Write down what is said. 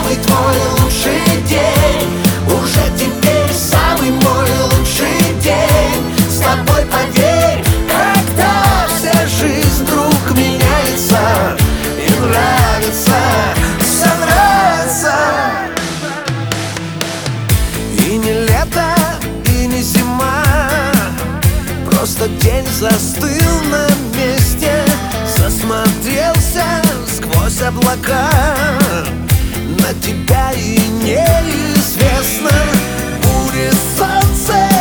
самый твой лучший день. Уже теперь самый мой лучший день. С тобой, поверь, когда вся жизнь вдруг меняется, и нравится, все нравится. И не лето, и не зима, просто день застыл на месте. Засмотрелся сквозь облака на тебя, и неизвестно, будет солнце